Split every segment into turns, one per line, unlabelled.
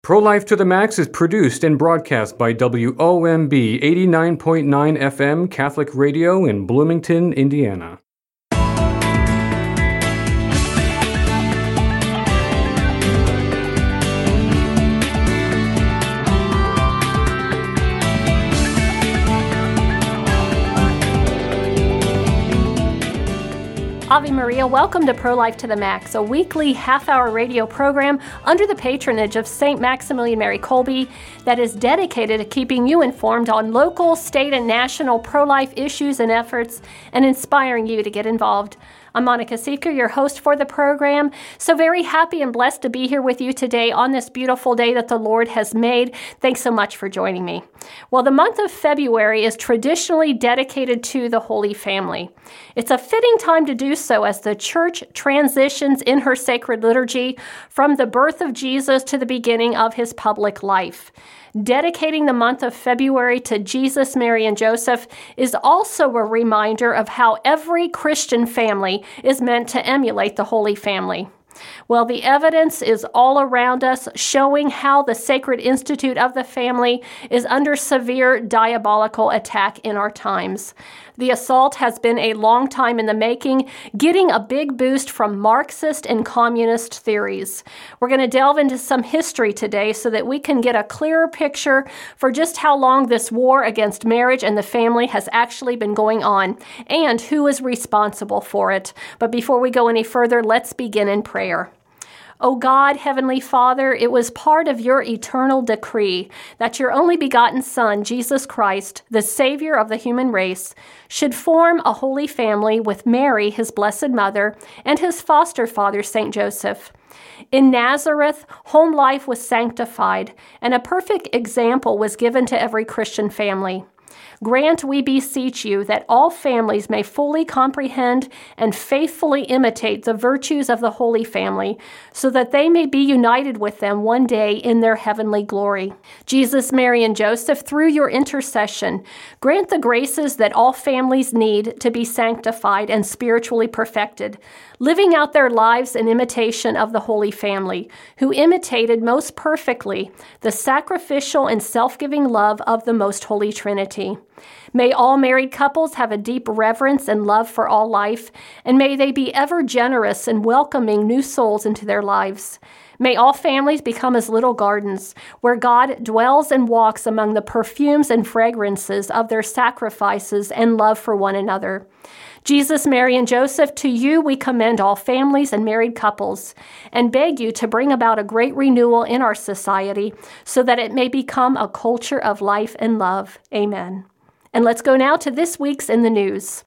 Pro-Life to the Max is produced and broadcast by WOMB 89.9 FM Catholic Radio in Bloomington, Indiana.
Ave Maria, welcome to Pro-Life to the Max, a weekly half-hour radio program under the patronage of St. Maximilian Mary Kolbe that is dedicated to keeping you informed on local, state, and national pro-life issues and efforts and inspiring you to get involved. I'm Monica Siefker, your host for the program. So very happy and blessed to be here with you today on this beautiful day that the Lord has made. Thanks so much for joining me. Well, the month of February is traditionally dedicated to the Holy Family. It's a fitting time to do so as the Church transitions in her sacred liturgy from the birth of Jesus to the beginning of his public life. Dedicating the month of February to Jesus, Mary, and Joseph is also a reminder of how every Christian family is meant to emulate the Holy Family. Well, the evidence is all around us, showing how the Sacred Institute of the Family is under severe diabolical attack in our times. The assault has been a long time in the making, getting a big boost from Marxist and communist theories. We're going to delve into some history today so that we can get a clearer picture for just how long this war against marriage and the family has actually been going on, and who is responsible for it. But before we go any further, let's begin in prayer. O God, Heavenly Father, it was part of your eternal decree that your only begotten Son, Jesus Christ, the Savior of the human race, should form a holy family with Mary, his blessed mother, and his foster father, St. Joseph. In Nazareth, home life was sanctified, and a perfect example was given to every Christian family. Grant, we beseech you, that all families may fully comprehend and faithfully imitate the virtues of the Holy Family, so that they may be united with them one day in their heavenly glory. Jesus, Mary, and Joseph, through your intercession, grant the graces that all families need to be sanctified and spiritually perfected, living out their lives in imitation of the Holy Family, who imitated most perfectly the sacrificial and self-giving love of the Most Holy Trinity. May all married couples have a deep reverence and love for all life, and may they be ever generous in welcoming new souls into their lives. May all families become as little gardens, where God dwells and walks among the perfumes and fragrances of their sacrifices and love for one another. Jesus, Mary, and Joseph, to you we commend all families and married couples, and beg you to bring about a great renewal in our society, so that it may become a culture of life and love. Amen. And let's go now to this week's In the News.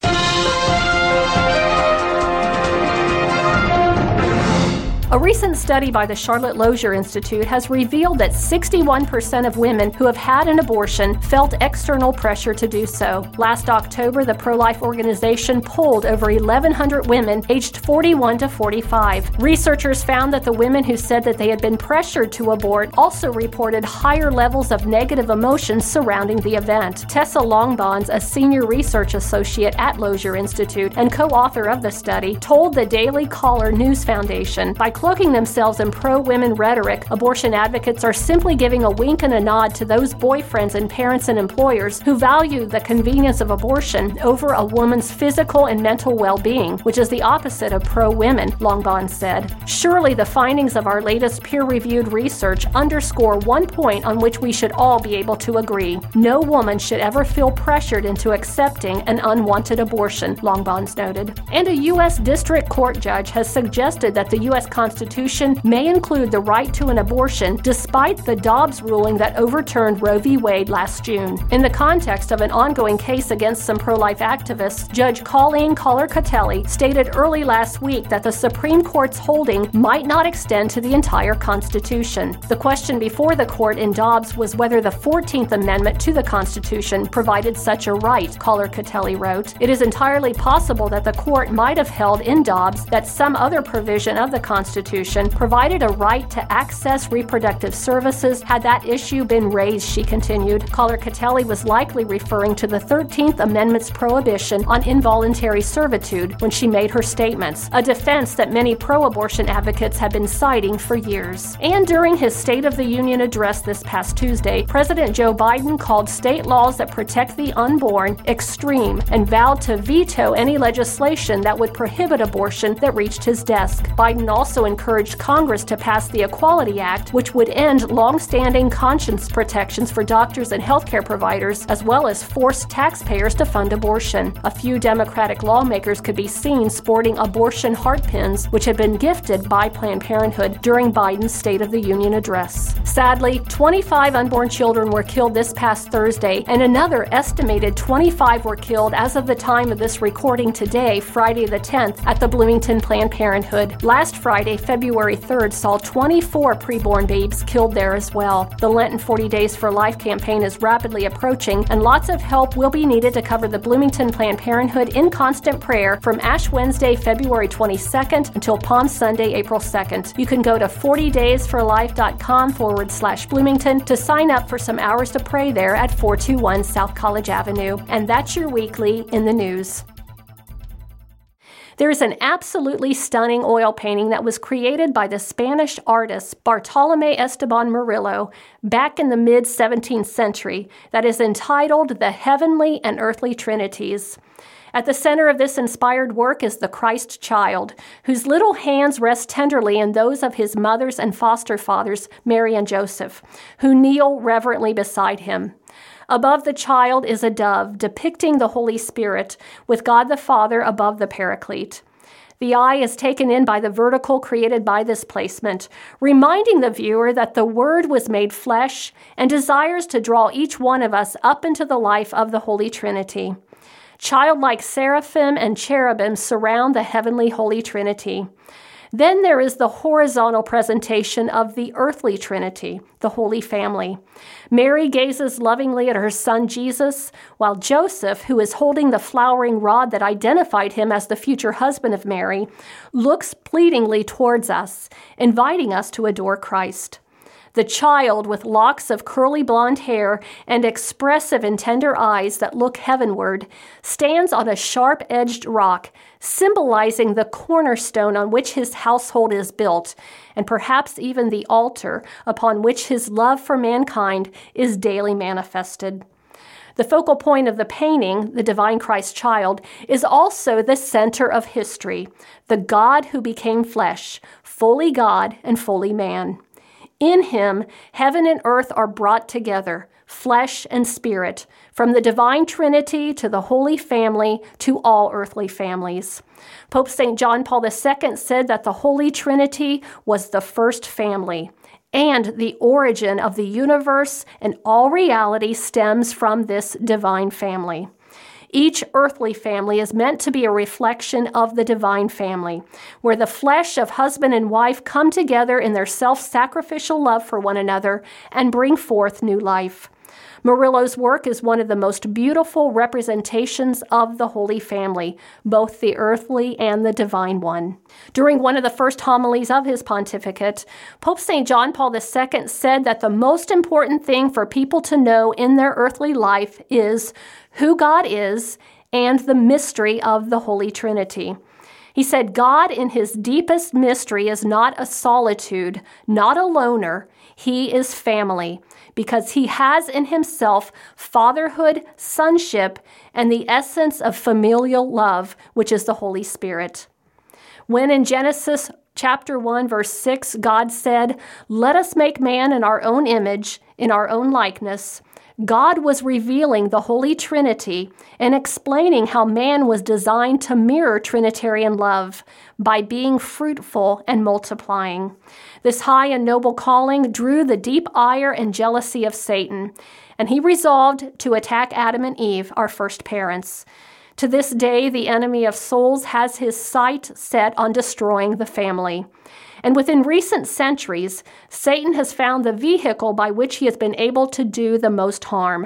A recent study by the Charlotte Lozier Institute has revealed that 61% of women who have had an abortion felt external pressure to do so. Last October, the pro-life organization polled over 1,100 women aged 41 to 45. Researchers found that the women who said that they had been pressured to abort also reported higher levels of negative emotions surrounding the event. Tessa Longbonds, a senior research associate at Lozier Institute and co-author of the study, told the Daily Caller News Foundation, by cloaking themselves in pro-women rhetoric, abortion advocates are simply giving a wink and a nod to those boyfriends and parents and employers who value the convenience of abortion over a woman's physical and mental well-being, which is the opposite of pro-women, Longbonds said. Surely the findings of our latest peer-reviewed research underscore one point on which we should all be able to agree. No woman should ever feel pressured into accepting an unwanted abortion, Longbonds noted. And a U.S. District Court judge has suggested that the U.S. Constitution may include the right to an abortion despite the Dobbs ruling that overturned Roe v. Wade last June. In the context of an ongoing case against some pro-life activists, Judge Colleen Collar-Catelli stated early last week that the Supreme Court's holding might not extend to the entire Constitution. The question before the court in Dobbs was whether the 14th Amendment to the Constitution provided such a right, Collar-Catelli wrote. It is entirely possible that the court might have held in Dobbs that some other provision of the Constitution Constitution provided a right to access reproductive services had that issue been raised, she continued. Caller Catelli was likely referring to the 13th Amendment's prohibition on involuntary servitude when she made her statements, a defense that many pro-abortion advocates have been citing for years. And during his State of the Union address this past Tuesday, President Joe Biden called state laws that protect the unborn extreme and vowed to veto any legislation that would prohibit abortion that reached his desk. Biden also encouraged Congress to pass the Equality Act, which would end long-standing conscience protections for doctors and healthcare providers, as well as force taxpayers to fund abortion. A few Democratic lawmakers could be seen sporting abortion heart pins, which had been gifted by Planned Parenthood during Biden's State of the Union address. Sadly, 25 unborn children were killed this past Thursday, and another estimated 25 were killed as of the time of this recording today, Friday the 10th, at the Bloomington Planned Parenthood. Last Friday, February 3rd, saw 24 preborn babes killed there as well. The Lenten 40 Days for Life campaign is rapidly approaching, and lots of help will be needed to cover the Bloomington Planned Parenthood in constant prayer from Ash Wednesday, February 22nd until Palm Sunday, April 2nd. You can go to 40daysforlife.com/Bloomington to sign up for some hours to pray there at 421 South College Avenue. And that's your weekly in the news. There is an absolutely stunning oil painting that was created by the Spanish artist Bartolomé Esteban Murillo back in the mid-17th century that is entitled The Heavenly and Earthly Trinities. At the center of this inspired work is the Christ child, whose little hands rest tenderly in those of his mothers and foster fathers, Mary and Joseph, who kneel reverently beside him. Above the child is a dove depicting the Holy Spirit, with God the Father above the Paraclete. The eye is taken in by the vertical created by this placement, reminding the viewer that the Word was made flesh and desires to draw each one of us up into the life of the Holy Trinity. Childlike seraphim and cherubim surround the heavenly Holy Trinity. Then there is the horizontal presentation of the earthly Trinity, the Holy Family. Mary gazes lovingly at her son Jesus, while Joseph, who is holding the flowering rod that identified him as the future husband of Mary, looks pleadingly towards us, inviting us to adore Christ. The child, with locks of curly blonde hair and expressive and tender eyes that look heavenward, stands on a sharp-edged rock, symbolizing the cornerstone on which his household is built, and perhaps even the altar upon which his love for mankind is daily manifested. The focal point of the painting, the divine Christ child, is also the center of history, the God who became flesh, fully God and fully man. In him, heaven and earth are brought together, flesh and spirit, from the divine Trinity to the Holy Family to all earthly families. Pope St. John Paul II said that the Holy Trinity was the first family, and the origin of the universe and all reality stems from this divine family. Each earthly family is meant to be a reflection of the divine family, where the flesh of husband and wife come together in their self-sacrificial love for one another and bring forth new life. Murillo's work is one of the most beautiful representations of the Holy Family, both the earthly and the divine one. During one of the first homilies of his pontificate, Pope St. John Paul II said that the most important thing for people to know in their earthly life is who God is and the mystery of the Holy Trinity. He said, God in his deepest mystery is not a solitude, not a loner. He is family, because he has in himself fatherhood, sonship, and the essence of familial love, which is the Holy Spirit. When in Genesis chapter 1, verse 6, God said, "Let us make man in our own image, in our own likeness," God was revealing the Holy Trinity and explaining how man was designed to mirror Trinitarian love by being fruitful and multiplying. This high and noble calling drew the deep ire and jealousy of Satan, and he resolved to attack Adam and Eve, our first parents. To this day, the enemy of souls has his sight set on destroying the family. And within recent centuries, Satan has found the vehicle by which he has been able to do the most harm,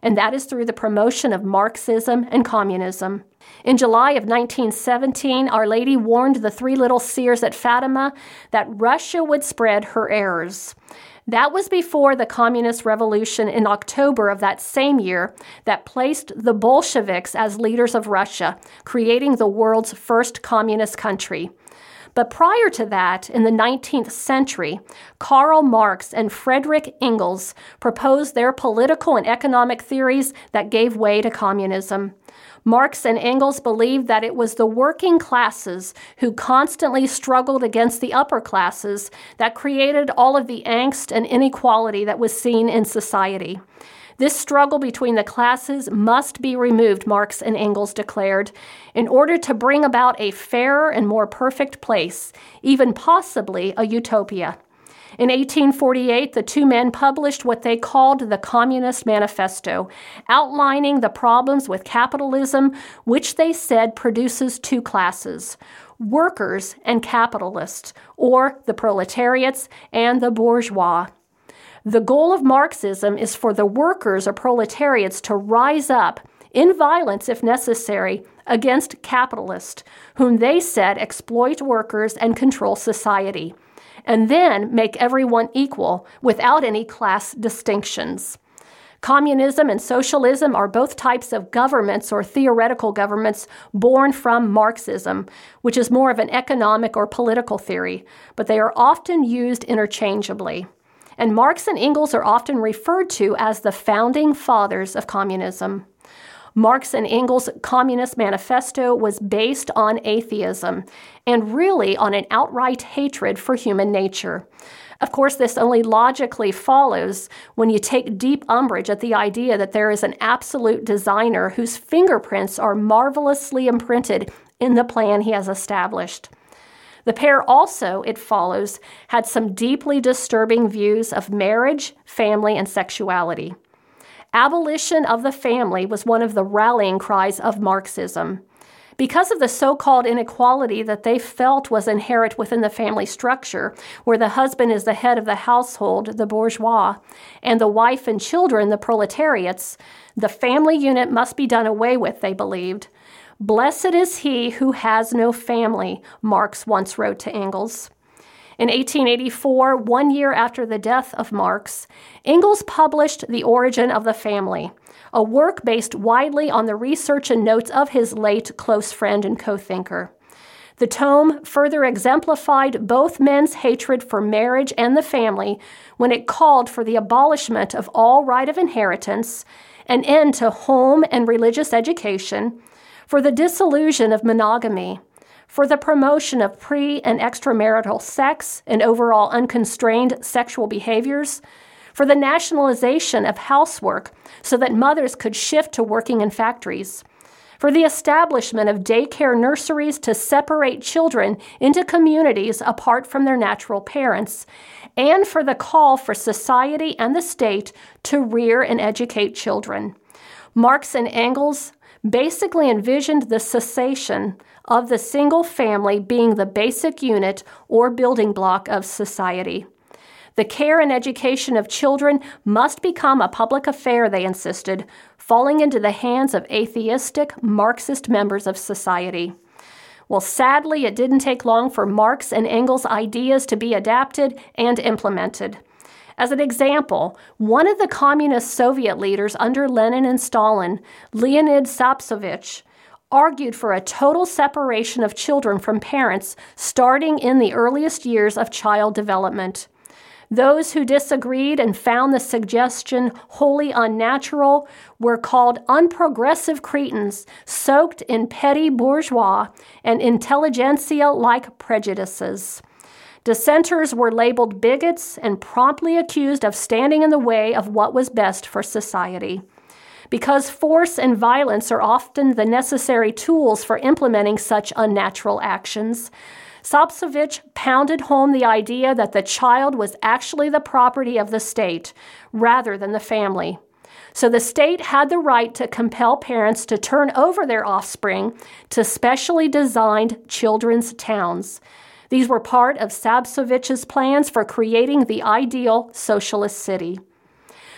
and that is through the promotion of Marxism and communism. In July of 1917, Our Lady warned the three little seers at Fatima that Russia would spread her errors. That was before the Communist Revolution in October of that same year that placed the Bolsheviks as leaders of Russia, creating the world's first communist country. But prior to that, in the 19th century, Karl Marx and Friedrich Engels proposed their political and economic theories that gave way to communism. Marx and Engels believed that it was the working classes who constantly struggled against the upper classes that created all of the angst and inequality that was seen in society. This struggle between the classes must be removed, Marx and Engels declared, in order to bring about a fairer and more perfect place, even possibly a utopia. In 1848, the two men published what they called the Communist Manifesto, outlining the problems with capitalism, which they said produces two classes, workers and capitalists, or the proletariats and the bourgeois. The goal of Marxism is for the workers or proletariats to rise up, in violence if necessary, against capitalists, whom they said exploit workers and control society, and then make everyone equal without any class distinctions. Communism and socialism are both types of governments or theoretical governments born from Marxism, which is more of an economic or political theory, but they are often used interchangeably. And Marx and Engels are often referred to as the founding fathers of communism. Marx and Engels' Communist Manifesto was based on atheism and really on an outright hatred for human nature. Of course, this only logically follows when you take deep umbrage at the idea that there is an absolute designer whose fingerprints are marvelously imprinted in the plan he has established. The pair also, it follows, had some deeply disturbing views of marriage, family, and sexuality. Abolition of the family was one of the rallying cries of Marxism. Because of the so-called inequality that they felt was inherent within the family structure, where the husband is the head of the household, the bourgeois, and the wife and children, the proletariats, the family unit must be done away with, they believed. Blessed is he who has no family, Marx once wrote to Engels. In 1884, 1 year after the death of Marx, Engels published The Origin of the Family, a work based widely on the research and notes of his late close friend and co-thinker. The tome further exemplified both men's hatred for marriage and the family when it called for the abolishment of all right of inheritance, an end to home and religious education, for the dissolution of monogamy, for the promotion of pre- and extramarital sex and overall unconstrained sexual behaviors, for the nationalization of housework so that mothers could shift to working in factories, for the establishment of daycare nurseries to separate children into communities apart from their natural parents, and for the call for society and the state to rear and educate children. Marx and Engels basically envisioned the cessation of the single family being the basic unit or building block of society. The care and education of children must become a public affair, they insisted, falling into the hands of atheistic, Marxist members of society. Well, sadly, it didn't take long for Marx and Engels' ideas to be adapted and implemented. As an example, one of the communist Soviet leaders under Lenin and Stalin, Leonid Sapsovich, argued for a total separation of children from parents starting in the earliest years of child development. Those who disagreed and found the suggestion wholly unnatural were called unprogressive cretins, soaked in petty bourgeois and intelligentsia-like prejudices. Dissenters were labeled bigots and promptly accused of standing in the way of what was best for society. Because force and violence are often the necessary tools for implementing such unnatural actions, Sapsovich pounded home the idea that the child was actually the property of the state rather than the family. So the state had the right to compel parents to turn over their offspring to specially designed children's towns. These were part of Sapsovich's plans for creating the ideal socialist city.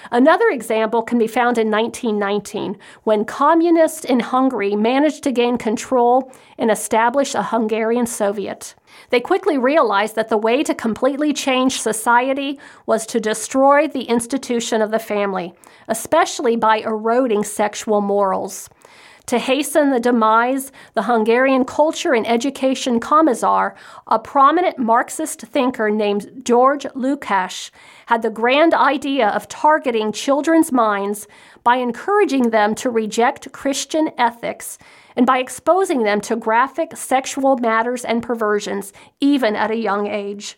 Another example can be found in 1919, when communists in Hungary managed to gain control and establish a Hungarian Soviet. They quickly realized that the way to completely change society was to destroy the institution of the family, especially by eroding sexual morals. To hasten the demise, the Hungarian Culture and Education Commissar, a prominent Marxist thinker named George Lukács, had the grand idea of targeting children's minds by encouraging them to reject Christian ethics and by exposing them to graphic sexual matters and perversions, even at a young age.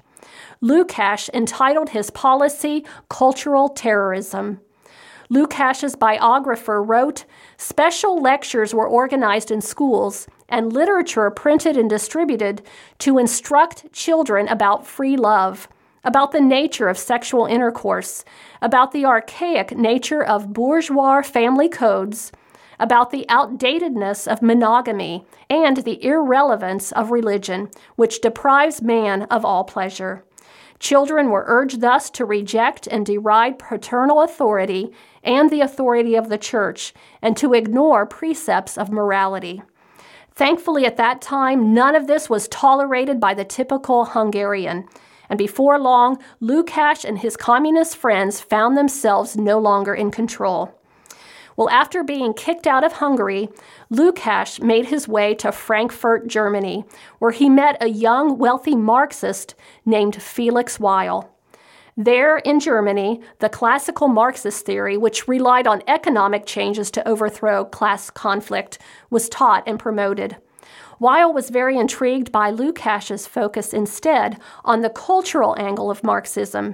Lukács entitled his policy Cultural Terrorism. Lukács's biographer wrote, "Special lectures were organized in schools and literature printed and distributed to instruct children about free love, about the nature of sexual intercourse, about the archaic nature of bourgeois family codes, about the outdatedness of monogamy, and the irrelevance of religion, which deprives man of all pleasure." Children were urged thus to reject and deride paternal authority and the authority of the church, and to ignore precepts of morality. Thankfully, at that time, none of this was tolerated by the typical Hungarian, and before long, Lukács and his communist friends found themselves no longer in control. Well, after being kicked out of Hungary, Lukács made his way to Frankfurt, Germany, where he met a young, wealthy Marxist named Felix Weil. There in Germany, the classical Marxist theory, which relied on economic changes to overthrow class conflict, was taught and promoted. Weil was very intrigued by Lukács's focus instead on the cultural angle of Marxism.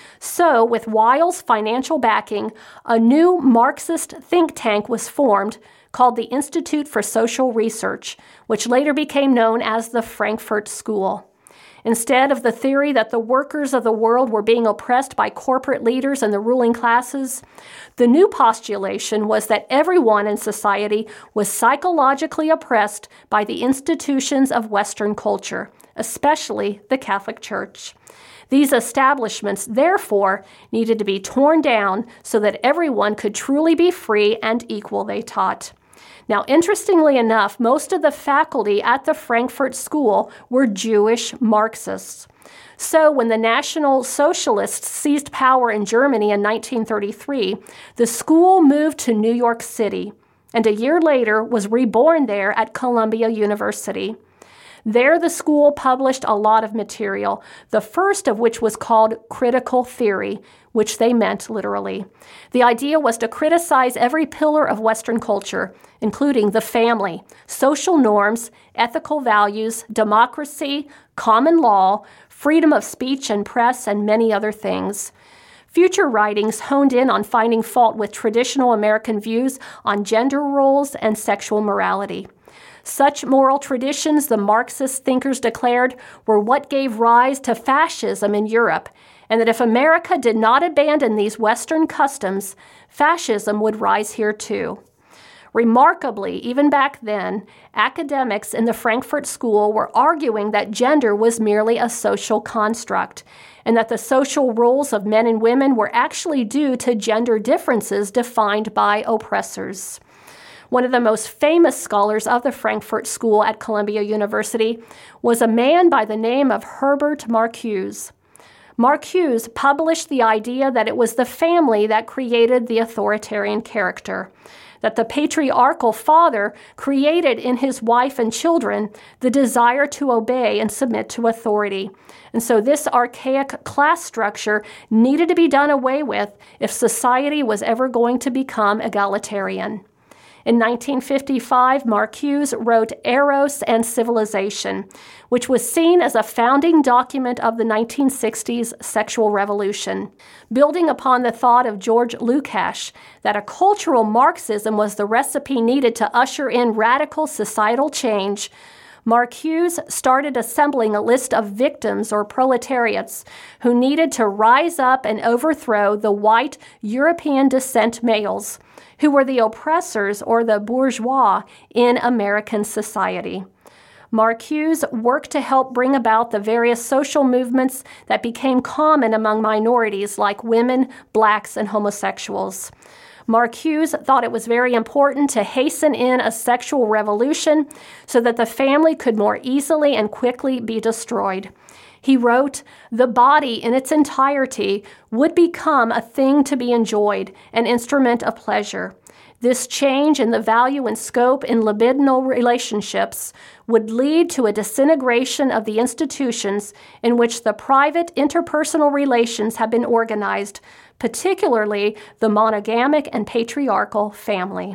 So, with Weil's financial backing, a new Marxist think tank was formed called the Institute for Social Research, which later became known as the Frankfurt School. Instead of the theory that the workers of the world were being oppressed by corporate leaders and the ruling classes, the new postulation was that everyone in society was psychologically oppressed by the institutions of Western culture, especially the Catholic Church. These establishments, therefore, needed to be torn down so that everyone could truly be free and equal, they taught. Now, interestingly enough, most of the faculty at the Frankfurt School were Jewish Marxists. So when the National Socialists seized power in Germany in 1933, the school moved to New York City, and a year later was reborn there at Columbia University. There, the school published a lot of material, the first of which was called critical theory, which they meant literally. The idea was to criticize every pillar of Western culture, including the family, social norms, ethical values, democracy, common law, freedom of speech and press, and many other things. Future writings honed in on finding fault with traditional American views on gender roles and sexual morality. Such moral traditions, the Marxist thinkers declared, were what gave rise to fascism in Europe, and that if America did not abandon these Western customs, fascism would rise here too. Remarkably, even back then, academics in the Frankfurt School were arguing that gender was merely a social construct, and that the social roles of men and women were actually due to gender differences defined by oppressors. One of the most famous scholars of the Frankfurt School at Columbia University was a man by the name of Herbert Marcuse. Marcuse published the idea that it was the family that created the authoritarian character, that the patriarchal father created in his wife and children the desire to obey and submit to authority. And so this archaic class structure needed to be done away with if society was ever going to become egalitarian. In 1955, Marcuse wrote Eros and Civilization, which was seen as a founding document of the 1960s sexual revolution. Building upon the thought of George Lukács that a cultural Marxism was the recipe needed to usher in radical societal change, Marcuse started assembling a list of victims or proletariats who needed to rise up and overthrow the white European descent males, who were the oppressors or the bourgeois in American society. Marcuse worked to help bring about the various social movements that became common among minorities like women, blacks, and homosexuals. Marcuse thought it was very important to hasten in a sexual revolution so that the family could more easily and quickly be destroyed. He wrote, "The body in its entirety would become a thing to be enjoyed, an instrument of pleasure. This change in the value and scope in libidinal relationships would lead to a disintegration of the institutions in which the private interpersonal relations have been organized, particularly the monogamic and patriarchal family."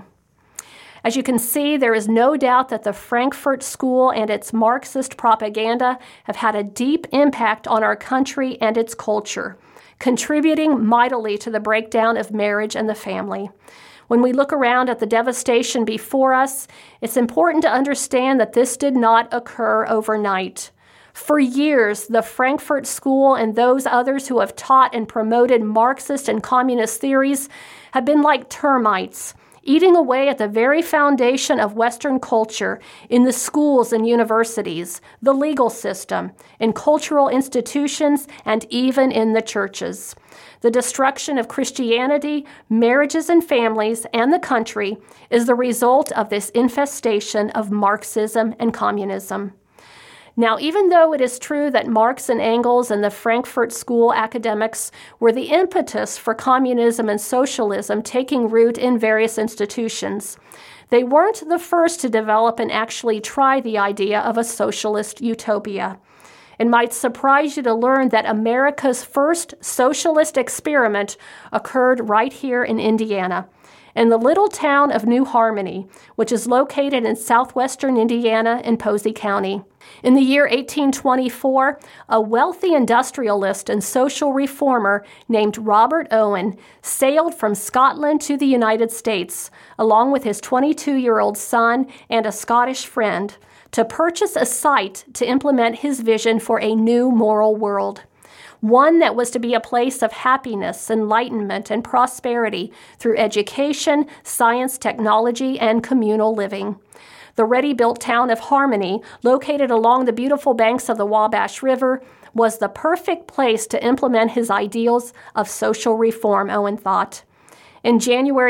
As you can see, there is no doubt that the Frankfurt School and its Marxist propaganda have had a deep impact on our country and its culture, contributing mightily to the breakdown of marriage and the family. When we look around at the devastation before us, it's important to understand that this did not occur overnight. For years, the Frankfurt School and those others who have taught and promoted Marxist and communist theories have been like termites, eating away at the very foundation of Western culture in the schools and universities, the legal system, in cultural institutions, and even in the churches. The destruction of Christianity, marriages and families, and the country is the result of this infestation of Marxism and communism. Now, even though it is true that Marx and Engels and the Frankfurt School academics were the impetus for communism and socialism taking root in various institutions, they weren't the first to develop and actually try the idea of a socialist utopia. It might surprise you to learn that America's first socialist experiment occurred right here in Indiana, in the little town of New Harmony, which is located in southwestern Indiana in Posey County. In the year 1824, a wealthy industrialist and social reformer named Robert Owen sailed from Scotland to the United States, along with his 22-year-old son and a Scottish friend, to purchase a site to implement his vision for a new moral world. One that was to be a place of happiness, enlightenment, and prosperity through education, science, technology, and communal living. The ready-built town of Harmony, located along the beautiful banks of the Wabash River, was the perfect place to implement his ideals of social reform, Owen thought. In January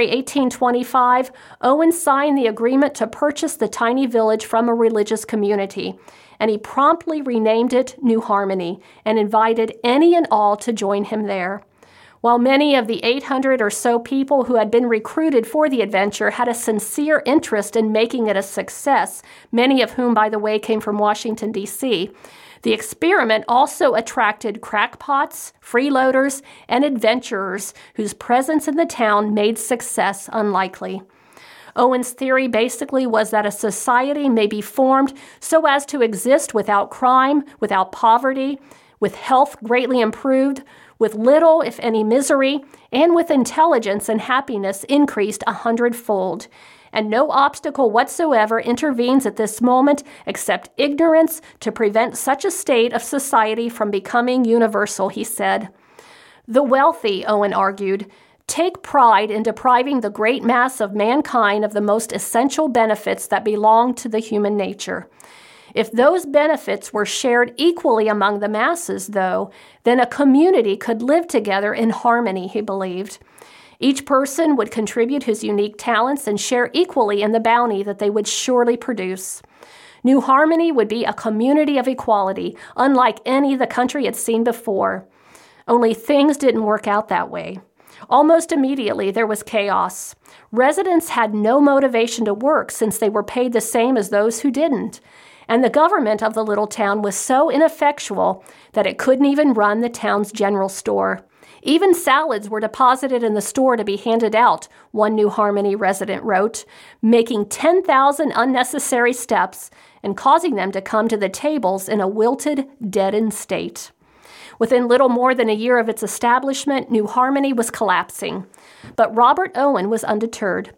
1825, Owen signed the agreement to purchase the tiny village from a religious community, and he promptly renamed it New Harmony and invited any and all to join him there. While many of the 800 or so people who had been recruited for the adventure had a sincere interest in making it a success, many of whom, by the way, came from Washington, D.C., the experiment also attracted crackpots, freeloaders, and adventurers whose presence in the town made success unlikely. Owen's theory basically was that a society may be formed so as to exist without crime, without poverty, with health greatly improved, with little, if any, misery, and with intelligence and happiness increased 100-fold. And no obstacle whatsoever intervenes at this moment except ignorance to prevent such a state of society from becoming universal, he said. The wealthy, Owen argued, take pride in depriving the great mass of mankind of the most essential benefits that belong to the human nature. If those benefits were shared equally among the masses, though, then a community could live together in harmony, he believed. Each person would contribute his unique talents and share equally in the bounty that they would surely produce. New Harmony would be a community of equality, unlike any the country had seen before. Only things didn't work out that way. Almost immediately, there was chaos. Residents had no motivation to work since they were paid the same as those who didn't. And the government of the little town was so ineffectual that it couldn't even run the town's general store. Even salads were deposited in the store to be handed out, one New Harmony resident wrote, making 10,000 unnecessary steps and causing them to come to the tables in a wilted, deadened state. Within little more than a year of its establishment, New Harmony was collapsing. But Robert Owen was undeterred.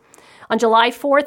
On July 4th,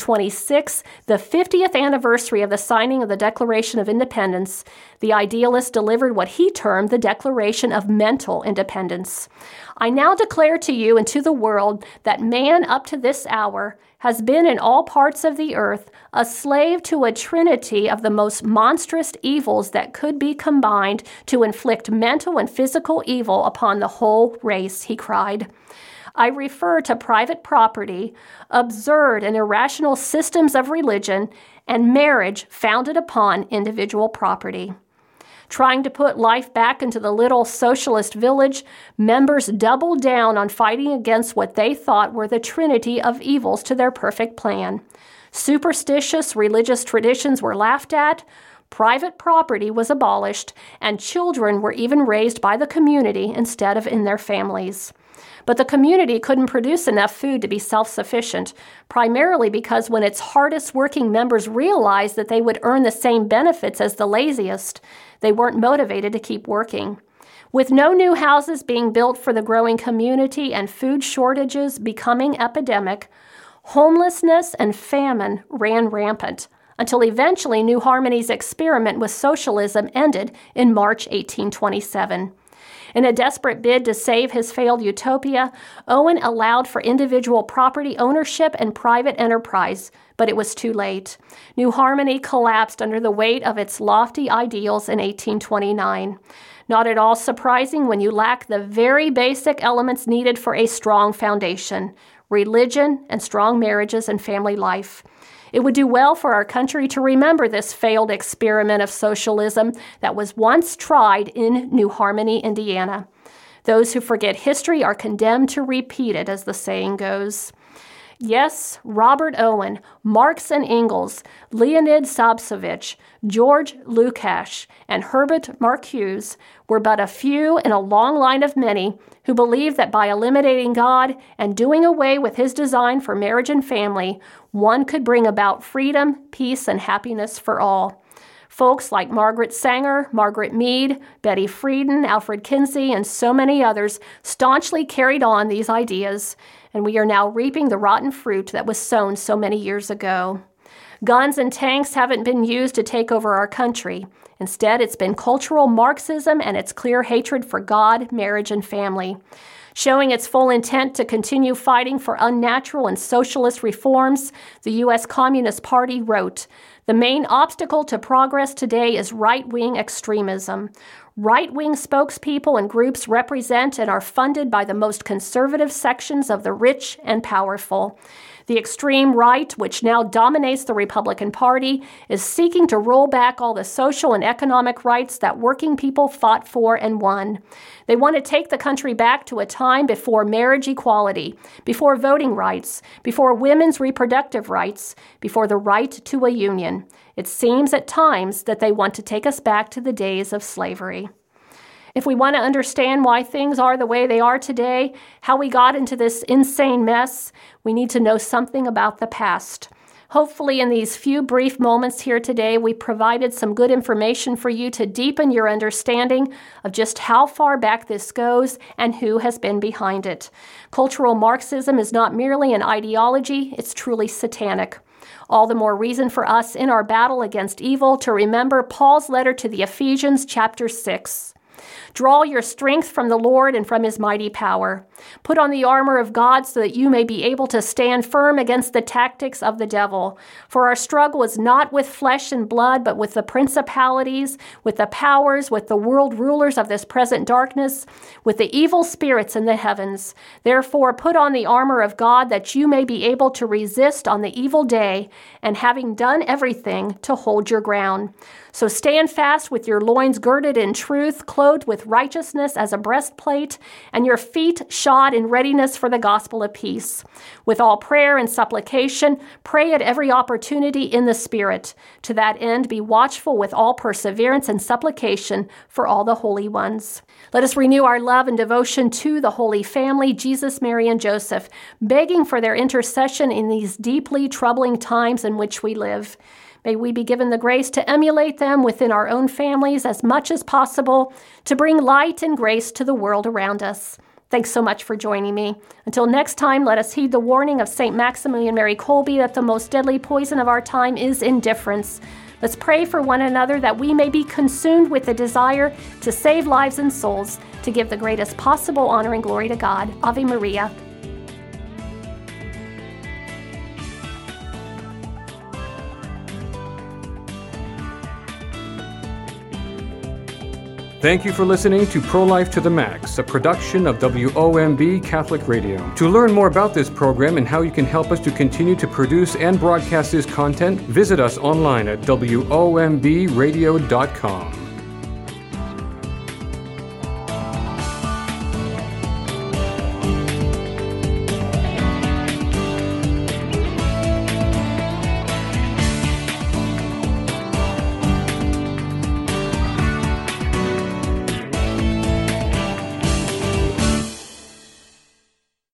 1826, the 50th anniversary of the signing of the Declaration of Independence, the idealist delivered what he termed the Declaration of Mental Independence. I now declare to you and to the world that man up to this hour has been in all parts of the earth a slave to a trinity of the most monstrous evils that could be combined to inflict mental and physical evil upon the whole race, he cried. I refer to private property, absurd and irrational systems of religion, and marriage founded upon individual property. Trying to put life back into the little socialist village, members doubled down on fighting against what they thought were the trinity of evils to their perfect plan. Superstitious religious traditions were laughed at, private property was abolished, and children were even raised by the community instead of in their families. But the community couldn't produce enough food to be self-sufficient, primarily because when its hardest working members realized that they would earn the same benefits as the laziest, they weren't motivated to keep working. With no new houses being built for the growing community and food shortages becoming epidemic, homelessness and famine ran rampant, until eventually New Harmony's experiment with socialism ended in March 1827. In a desperate bid to save his failed utopia, Owen allowed for individual property ownership and private enterprise, but it was too late. New Harmony collapsed under the weight of its lofty ideals in 1829. Not at all surprising when you lack the very basic elements needed for a strong foundation: religion and strong marriages and family life. It would do well for our country to remember this failed experiment of socialism that was once tried in New Harmony, Indiana. Those who forget history are condemned to repeat it, as the saying goes. Yes, Robert Owen, Marx and Engels, Leonid Sabsovich, George Lukács, and Herbert Marcuse were but a few in a long line of many who believed that by eliminating God and doing away with his design for marriage and family, one could bring about freedom, peace, and happiness for all. Folks like Margaret Sanger, Margaret Mead, Betty Friedan, Alfred Kinsey, and so many others staunchly carried on these ideas, and we are now reaping the rotten fruit that was sown so many years ago. Guns and tanks haven't been used to take over our country. Instead, it's been cultural Marxism and its clear hatred for God, marriage, and family. Showing its full intent to continue fighting for unnatural and socialist reforms, the U.S. Communist Party wrote, "The main obstacle to progress today is right-wing extremism. Right-wing spokespeople and groups represent and are funded by the most conservative sections of the rich and powerful. The extreme right, which now dominates the Republican Party, is seeking to roll back all the social and economic rights that working people fought for and won. They want to take the country back to a time before marriage equality, before voting rights, before women's reproductive rights, before the right to a union. It seems at times that they want to take us back to the days of slavery." If we want to understand why things are the way they are today, how we got into this insane mess, we need to know something about the past. Hopefully, in these few brief moments here today, we provided some good information for you to deepen your understanding of just how far back this goes and who has been behind it. Cultural Marxism is not merely an ideology, it's truly satanic. All the more reason for us in our battle against evil to remember Paul's letter to the Ephesians, chapter 6. Draw your strength from the Lord and from his mighty power. Put on the armor of God so that you may be able to stand firm against the tactics of the devil. For our struggle is not with flesh and blood, but with the principalities, with the powers, with the world rulers of this present darkness, with the evil spirits in the heavens. Therefore, put on the armor of God that you may be able to resist on the evil day, and having done everything, to hold your ground. So stand fast with your loins girded in truth, clothed with righteousness as a breastplate, and your feet shod in readiness for the gospel of peace. With all prayer and supplication, pray at every opportunity in the Spirit. To that end, be watchful with all perseverance and supplication for all the holy ones. Let us renew our love and devotion to the Holy Family, Jesus, Mary, and Joseph, begging for their intercession in these deeply troubling times in which we live. May we be given the grace to emulate them within our own families as much as possible, to bring light and grace to the world around us. Thanks so much for joining me. Until next time, let us heed the warning of St. Maximilian Mary Kolbe that the most deadly poison of our time is indifference. Let's pray for one another that we may be consumed with the desire to save lives and souls, to give the greatest possible honor and glory to God. Ave Maria.
Thank you for listening to Pro-Life to the Max, a production of WOMB Catholic Radio. To learn more about this program and how you can help us to continue to produce and broadcast this content, visit us online at WOMBradio.com.